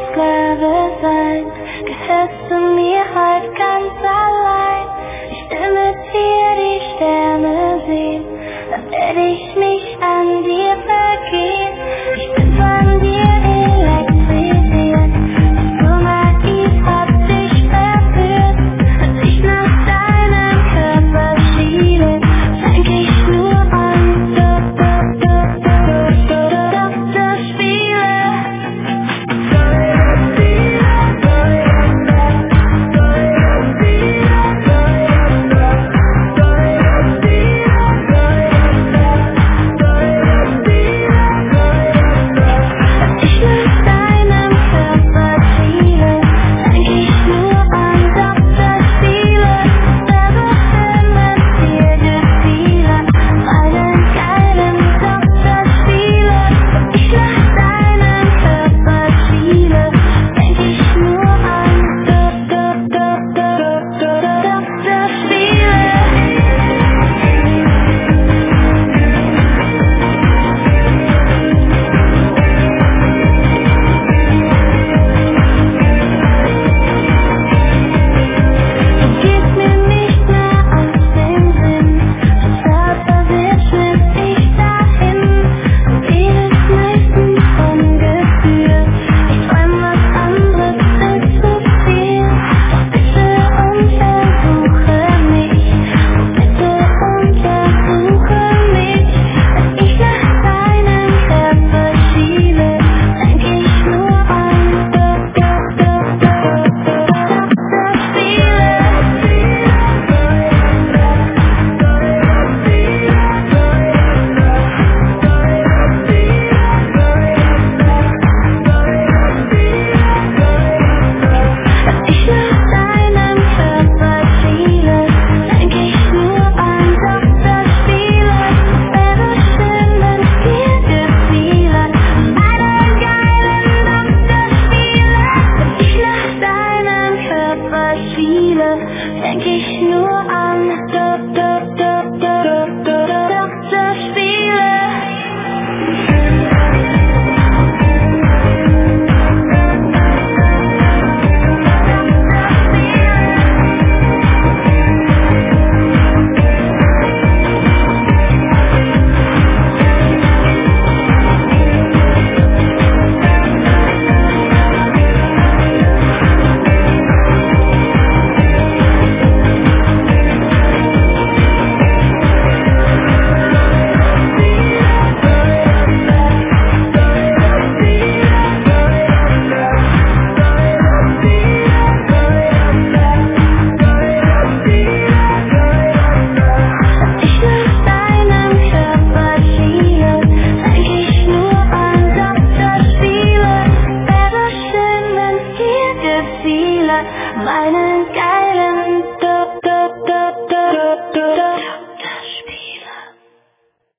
Sklave sein, gehörst du mir heute ganz allein. Ich will mit dir die Sterne sehen, dann werde ich mich an dir vergehen. Ich bin von dir elektrisiert, so naiv hab dich verführt. Als ich nach deinem Körper schiele, denk ich nur an Doktorspiele. Denk ich nur an Doktorspiele. Meinen geilen